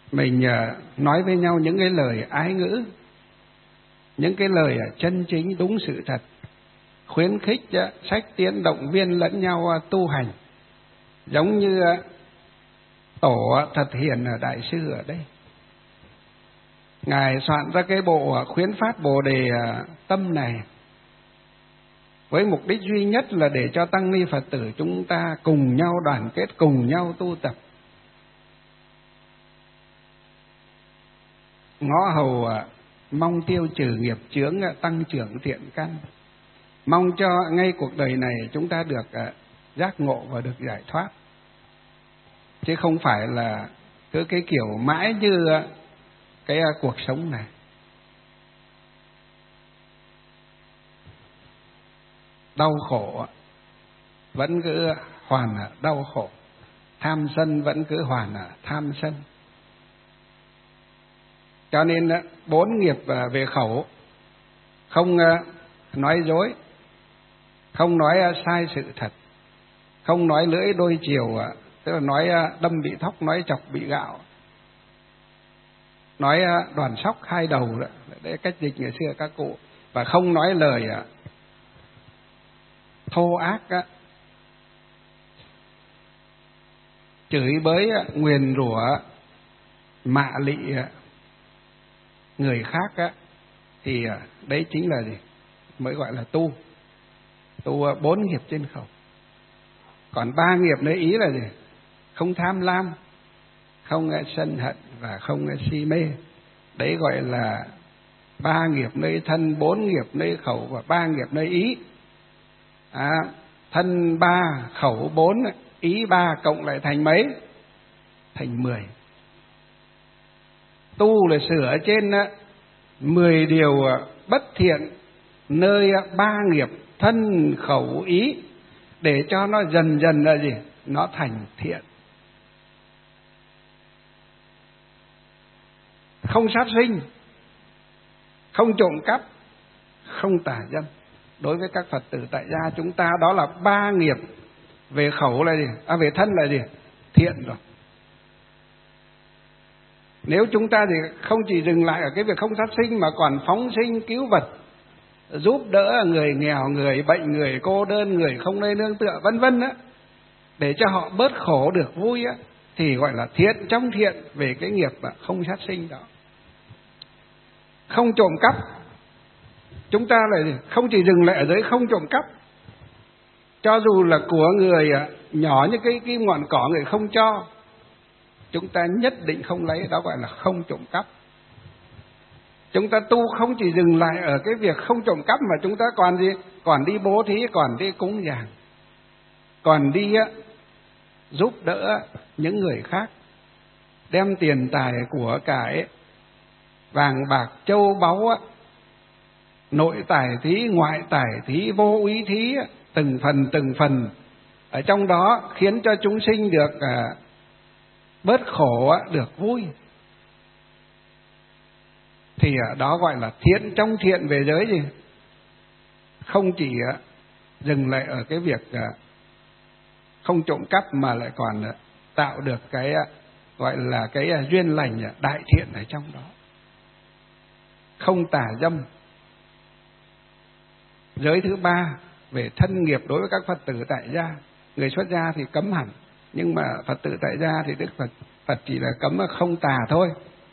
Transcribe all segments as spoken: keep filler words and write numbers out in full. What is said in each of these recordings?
mình nói với nhau những cái lời ái ngữ, những cái lời chân chính đúng sự thật, khuyến khích sách tiến động viên lẫn nhau tu hành, giống như Tổ Thật Hiền ở Đại Sư ở đây. Ngài soạn ra cái bộ khuyến phát Bồ Đề Tâm này với mục đích duy nhất là để cho tăng ni Phật tử chúng ta cùng nhau đoàn kết, cùng nhau tu tập, ngõ hầu mong tiêu trừ nghiệp chướng, tăng trưởng thiện căn, mong cho ngay cuộc đời này chúng ta được giác ngộ và được giải thoát, chứ không phải là cứ cái kiểu mãi như cái cuộc sống này. Đau khổ vẫn cứ hoàn ở đau khổ, tham sân vẫn cứ hoàn ở tham sân. Cho nên bốn nghiệp về khẩu: không nói dối, không nói sai sự thật, không nói lưỡi đôi chiều, tức là nói đâm bị thóc, nói chọc bị gạo, nói đoàn sóc hai đầu, đó đấy cách dịch ngày xưa các cụ. Và không nói lời thô ác, chửi bới, nguyền rủa, mạ lị người khác, thì đấy chính là gì? Mới gọi là tu. Tu bốn nghiệp trên khẩu. Còn ba nghiệp nơi ý là gì? Không tham lam, không sân hận và không si mê. Đấy gọi là ba nghiệp nơi thân, bốn nghiệp nơi khẩu và ba nghiệp nơi ý. À, thân ba, khẩu bốn, ý ba cộng lại thành mấy? Thành mười. Tu là sửa trên mười điều bất thiện nơi ba nghiệp thân, khẩu, ý, để cho nó dần dần là gì? Nó thành thiện. Không sát sinh, không trộm cắp, không tà dâm. Đối với các Phật tử tại gia chúng ta, đó là ba nghiệp về khẩu là gì? À, về thân là gì? Thiện rồi. Nếu chúng ta thì không chỉ dừng lại ở cái việc không sát sinh mà còn phóng sinh cứu vật, giúp đỡ người nghèo, người bệnh, người cô đơn, người không nơi nương tựa, vân vân á, để cho họ bớt khổ được vui á, thì gọi là thiện trong thiện về cái nghiệp không sát sinh đó. Không trộm cắp, chúng ta lại không chỉ dừng lại ở giới không trộm cắp, cho dù là của người nhỏ như cái cái ngọn cỏ người không cho, chúng ta nhất định không lấy, đó gọi là không trộm cắp. Chúng ta tu không chỉ dừng lại ở cái việc không trộm cắp mà chúng ta còn gì? Còn đi bố thí, còn đi cúng dường, còn đi giúp đỡ những người khác, đem tiền tài của cải, vàng bạc châu báu, nội tài thí, ngoại tài thí, vô úy thí, từng phần từng phần ở trong đó khiến cho chúng sinh được bớt khổ, được vui, thì đó gọi là thiện trong thiện về giới gì? Không chỉ dừng lại ở cái việc không trộm cắp mà lại còn tạo được cái gọi là cái duyên lành đại thiện ở trong đó. Không tà dâm. Giới thứ ba về thân nghiệp đối với các Phật tử tại gia. Người xuất gia thì cấm hẳn, nhưng mà Phật tử tại gia thì Đức Phật Phật chỉ là cấm không tà thôi.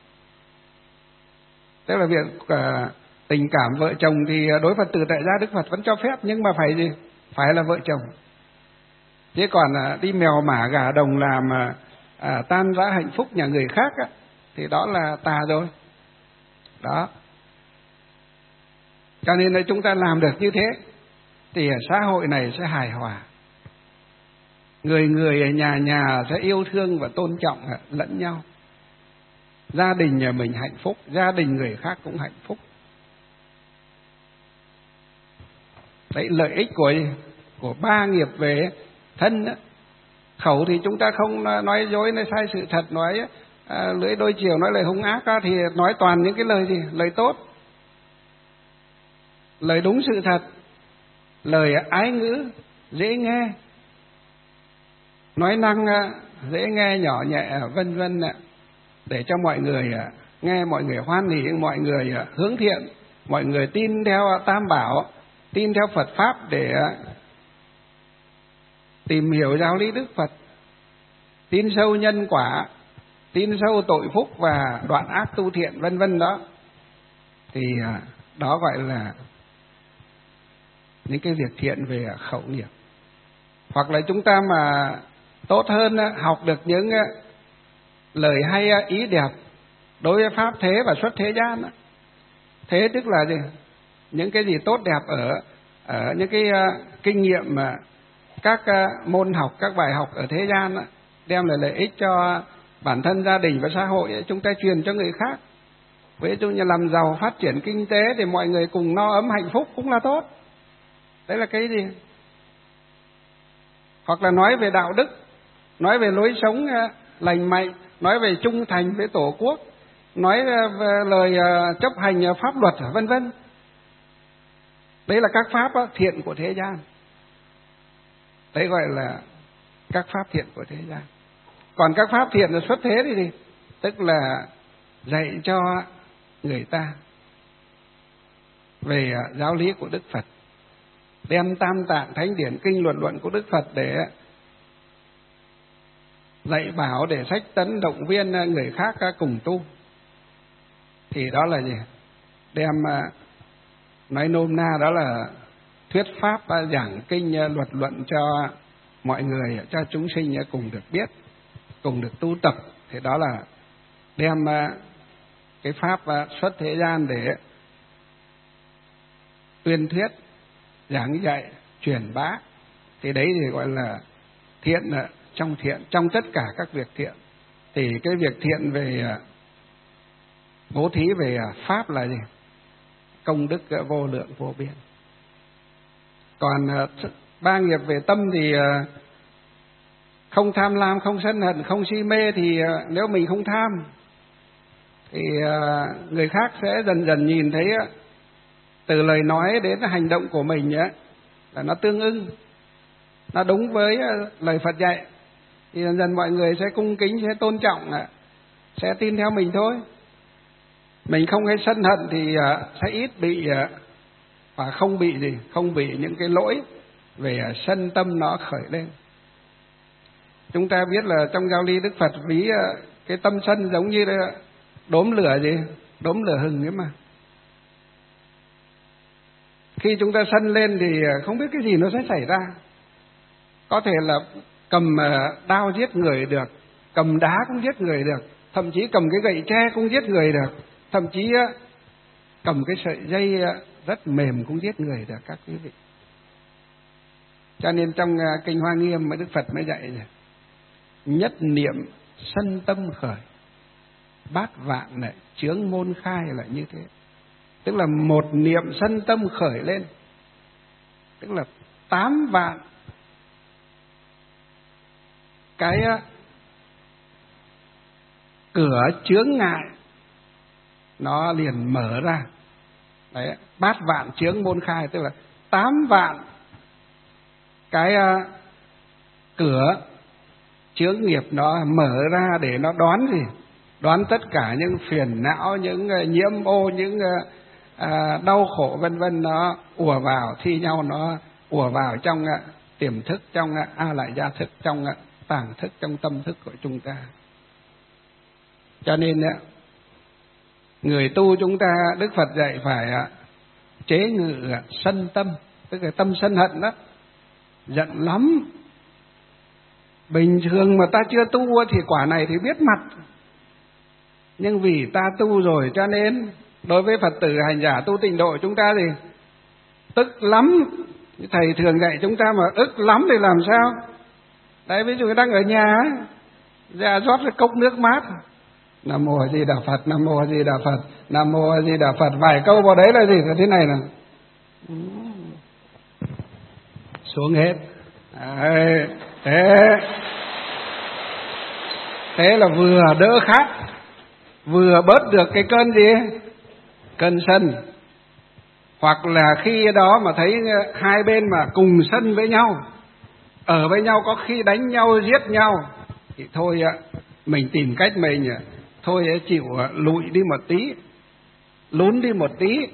Tức là việc uh, tình cảm vợ chồng thì đối Phật tử tại gia Đức Phật vẫn cho phép, nhưng mà phải gì? Phải là vợ chồng. Chứ còn uh, đi mèo mả gà đồng làm uh, tan rã hạnh phúc nhà người khác á, thì đó là tà rồi. Đó. Cho nên là chúng ta làm được như thế thì xã hội này sẽ hài hòa. Người người ở nhà nhà sẽ yêu thương và tôn trọng lẫn nhau. Gia đình nhà mình hạnh phúc, gia đình người khác cũng hạnh phúc. Đấy, lợi ích của của ba nghiệp về thân đó. Khẩu thì chúng ta không nói dối, nói sai sự thật, nói à, lưỡi đôi chiều, nói lời hung ác đó, thì nói toàn những cái lời gì? Lời tốt, lời đúng sự thật, lời ái ngữ dễ nghe, nói năng dễ nghe, nhỏ nhẹ, vân vân. để cho mọi người nghe, mọi người hoan hỉ, mọi người hướng thiện, mọi người tin theo Tam Bảo, tin theo Phật Pháp để tìm hiểu giáo lý Đức Phật, tin sâu nhân quả, tin sâu tội phúc và đoạn ác tu thiện vân vân đó. Thì đó gọi là những cái việc thiện về khẩu nghiệp. Hoặc là chúng ta mà tốt hơn, học được những lời hay ý đẹp đối với pháp thế và xuất thế gian. Thế tức là gì? Những cái gì tốt đẹp ở, ở những cái kinh nghiệm mà các môn học, các bài học ở thế gian đem lại lợi ích cho bản thân, gia đình và xã hội, chúng ta truyền cho người khác. Ví dụ như làm giàu, phát triển kinh tế thì mọi người cùng no ấm hạnh phúc cũng là tốt. Đấy là cái gì? Hoặc là nói về đạo đức, nói về lối sống lành mạnh, nói về trung thành với Tổ quốc, nói về lời chấp hành pháp luật vân vân. Đấy là các pháp thiện của thế gian. Đấy gọi là các pháp thiện của thế gian. Còn các pháp thiện là xuất thế thì gì? Tức là dạy cho người ta về giáo lý của Đức Phật, đem Tam Tạng Thánh Điển, kinh luận luận của Đức Phật để dạy bảo, để sách tấn động viên người khác cùng tu. Thì đó là gì? Đem, nói nôm na đó là thuyết pháp, giảng kinh luật luận cho mọi người, cho chúng sinh cùng được biết, cùng được tu tập. Thì đó là đem cái pháp xuất thế gian để tuyên thuyết, giảng dạy, truyền bá. Thì đấy thì gọi là thiện trong thiện, trong tất cả các việc thiện. Thì cái việc thiện về bố thí về pháp là gì? Công đức vô lượng vô biên. Còn ba nghiệp về tâm thì không tham lam, không sân hận, không si mê. Thì nếu mình không tham thì người khác sẽ dần dần nhìn thấy từ lời nói đến hành động của mình ấy, là nó tương ưng, nó đúng với lời Phật dạy. Thì dần dần mọi người sẽ cung kính, sẽ tôn trọng, sẽ tin theo mình thôi. Mình không hay sân hận thì sẽ ít bị, và không bị gì, không bị những cái lỗi về sân tâm nó khởi lên. Chúng ta biết là trong giáo lý Đức Phật ví cái tâm sân giống như đốm lửa gì, đốm lửa hừng ấy mà. Khi chúng ta sân lên thì không biết cái gì nó sẽ xảy ra. Có thể là cầm đao giết người được, cầm đá cũng giết người được, thậm chí cầm cái gậy tre cũng giết người được, thậm chí cầm cái sợi dây rất mềm cũng giết người được các quý vị. Cho nên trong kinh Hoa Nghiêm mà Đức Phật mới dạy này, nhất niệm sân tâm khởi, bát vạn này chướng môn khai là như thế. Tức là một niệm sân tâm khởi lên, tức là tám vạn cái cửa chướng ngại nó liền mở ra. Đấy, bát vạn chướng môn khai, tức là tám vạn cái cửa chướng nghiệp nó mở ra để nó đoán gì? Đoán tất cả những phiền não, những nhiễm ô, những à, đau khổ vân vân, nó ùa vào thi nhau, nó ùa vào trong tiềm thức, trong a lại gia thức, trong tàng thức, trong tâm thức của chúng ta. Cho nên người tu chúng ta, Đức Phật dạy phải chế ngự sân tâm, tức là tâm sân hận đó, giận lắm. Bình thường mà ta chưa tu thì quả này thì biết mặt, nhưng vì ta tu rồi cho nên đối với Phật tử hành giả tu tịnh độ chúng ta thì tức lắm. Thầy thường dạy chúng ta mà ức lắm thì làm sao? Đấy, ví dụ đang ở nhà ra rót cái cốc nước mát, Nam Mô A Di Đà Phật, Nam Mô A Di Đà Phật, Nam Mô A Di Đà Phật, vài câu vào đấy là gì? Là thế này nè, xuống hết. Đấy, thế thế là vừa đỡ khát, vừa bớt được cái cơn gì? Cơn sân. Hoặc là khi đó mà thấy hai bên mà cùng sân với nhau, ở với nhau, có khi đánh nhau giết nhau, thì thôi mình tìm cách mình thôi chịu lụi đi một tí, lún đi một tí,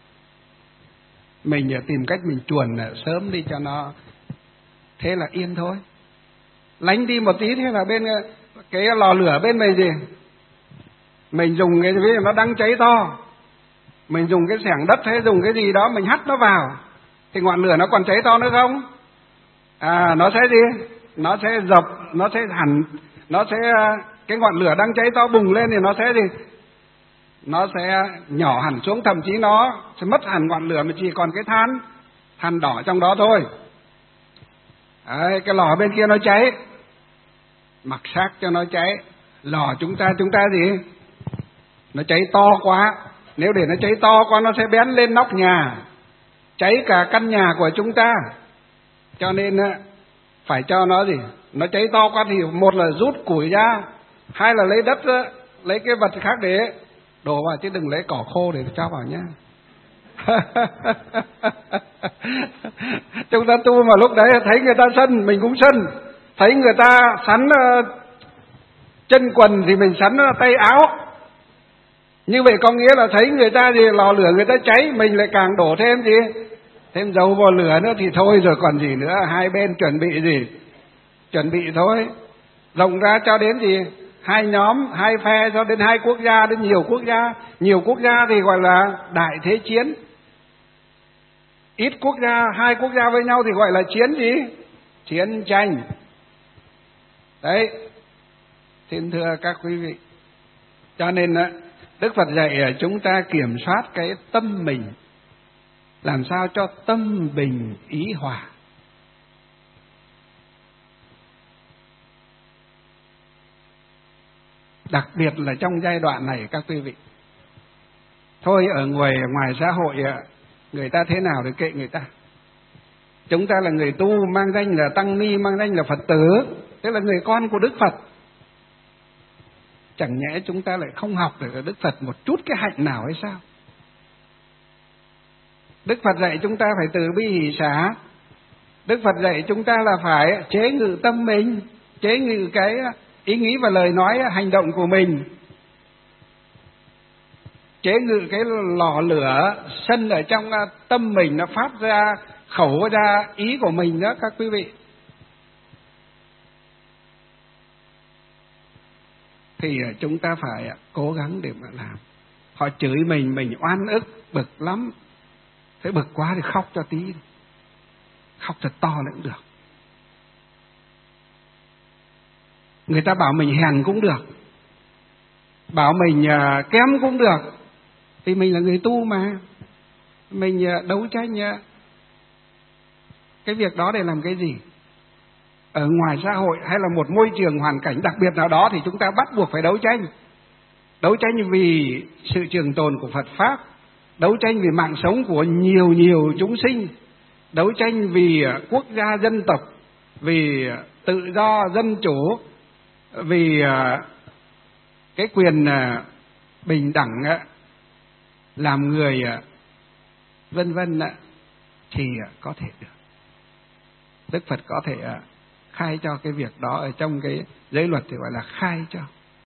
mình tìm cách mình chuồn sớm đi cho nó, thế là yên thôi. Lánh đi một tí, thế là bên cái lò lửa bên mình gì, mình dùng cái gì nó đang cháy to, mình dùng cái xẻng đất hay dùng cái gì đó mình hắt nó vào, thì ngọn lửa nó còn cháy to nữa không? À, nó sẽ gì? Nó sẽ dập, nó sẽ hẳn, nó sẽ cái ngọn lửa đang cháy to bùng lên thì nó sẽ gì? Nó sẽ nhỏ hẳn xuống, thậm chí nó sẽ mất hẳn ngọn lửa mà chỉ còn cái than, than đỏ trong đó thôi. Đấy, cái lò bên kia nó cháy, mặc xác cho nó cháy. Lò chúng ta chúng ta gì? Nó cháy to quá, nếu để nó cháy to quá nó sẽ bén lên nóc nhà, cháy cả căn nhà của chúng ta. Cho nên phải cho nó gì? Nó cháy to quá thì một là rút củi ra, hai là lấy đất, lấy cái vật khác để đổ vào, chứ đừng lấy cỏ khô để cho vào nhá. Chúng ta tu mà lúc đấy thấy người ta sân, mình cũng sân. Thấy người ta sắn uh, chân quần thì mình sắn uh, tay áo. Như vậy có nghĩa là thấy người ta gì lò lửa người ta cháy, mình lại càng đổ thêm gì? Thêm dầu vào lửa nữa thì thôi rồi còn gì nữa. Hai bên chuẩn bị gì? Chuẩn bị thôi. Rộng ra cho đến gì? Hai nhóm, hai phe, cho đến hai quốc gia, đến nhiều quốc gia. Nhiều quốc gia thì gọi là đại thế chiến. Ít quốc gia, hai quốc gia với nhau thì gọi là chiến gì? Chiến tranh. Đấy. Xin thưa các quý vị. Cho nên Đức Phật dạy chúng ta kiểm soát cái tâm mình, làm sao cho tâm bình ý hòa. Đặc biệt là trong giai đoạn này các quý vị. Thôi ở ngoài, ngoài xã hội người ta thế nào thì kệ người ta. Chúng ta là người tu, mang danh là tăng ni, mang danh là Phật tử, tức là người con của Đức Phật. Chẳng nhẽ chúng ta lại không học được ở Đức Phật một chút cái hạnh nào hay sao? Đức Phật dạy chúng ta phải từ bi hỷ xả. Đức Phật dạy chúng ta là phải chế ngự tâm mình, chế ngự cái ý nghĩ và lời nói, hành động của mình. Chế ngự cái lò lửa sân ở trong tâm mình, nó phát ra khẩu ra ý của mình đó các quý vị. Thì chúng ta phải cố gắng để mà làm. Họ chửi mình, mình oan ức, bực lắm. Thế bực quá thì khóc cho tí, khóc thật to nữa cũng được. Người ta bảo mình hèn cũng được, bảo mình kém cũng được, vì mình là người tu mà. Mình đấu tranh cái việc đó để làm cái gì? Ở ngoài xã hội hay là một môi trường hoàn cảnh đặc biệt nào đó thì chúng ta bắt buộc phải đấu tranh. Đấu tranh vì sự trường tồn của Phật Pháp, đấu tranh vì mạng sống của nhiều nhiều chúng sinh, đấu tranh vì quốc gia dân tộc, vì tự do dân chủ, vì cái quyền bình đẳng làm người vân vân thì có thể được. Đức Phật có thể khai cho cái việc đó ở trong cái giới luật thì gọi là khai cho.